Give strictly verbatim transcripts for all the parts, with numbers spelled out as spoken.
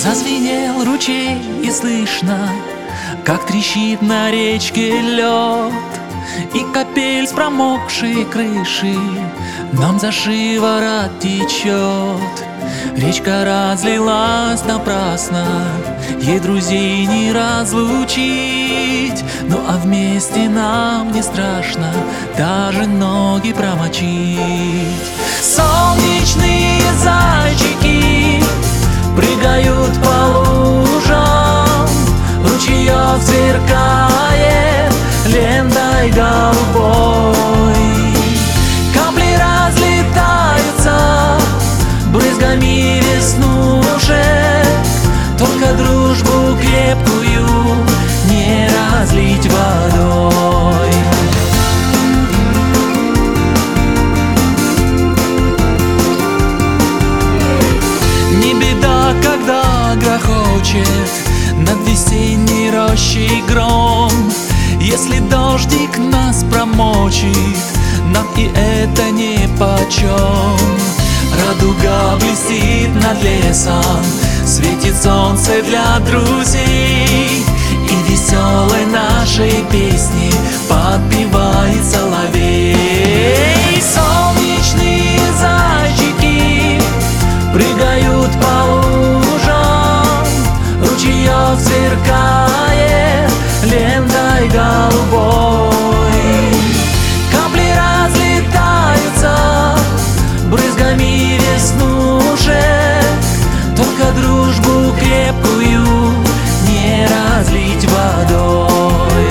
Зазвенел ручей и слышно, как трещит на речке лед, и капель с промокшей крыши нам за шиворот течет. Речка разлилась напрасно, ей друзей не разлучить. Ну а вместе нам не страшно даже ноги промочить. Солнечные зайчики прыгают по лужам, ручеёк сверкает лентой голубой. Капли разлетаются брызгами веснушек, только дружбу крепкую не разлить водой. Не беда, когда грохочет над весенней рощей гром, если дождик нас промочит, нам и это нипочем. Радуга блестит над лесом, светит солнце для друзей, и веселой нашей песни подпевает соловей. Солнечные зайчики прыгают по лужам, ручеёк сверкает лентой голубой. Капли разлетаются брызгами веснушек, только дружбу крепкую не разлить водой.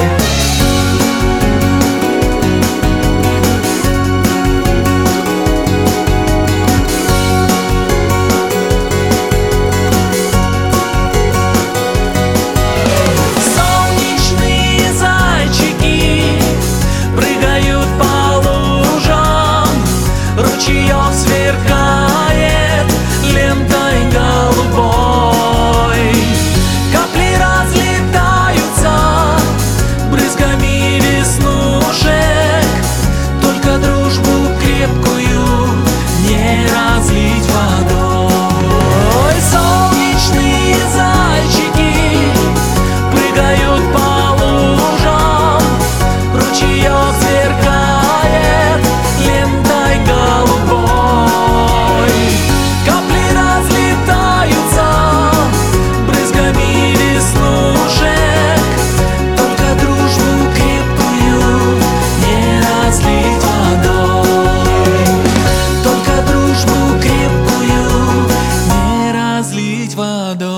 Солнечные зайчики прыгают по лужам, ручеёк сверкает лентой голубой. Капли разлетаются брызгами веснушек, только дружбу крепкую не разлить водой. Солнечные зайчики прыгают по лужам, ручеёк сверкает лентой голубой. Капли разлетаются брызгами веснушек, только дружбу крепкую не разлить водой. Только дружбу крепкую не разлить водой.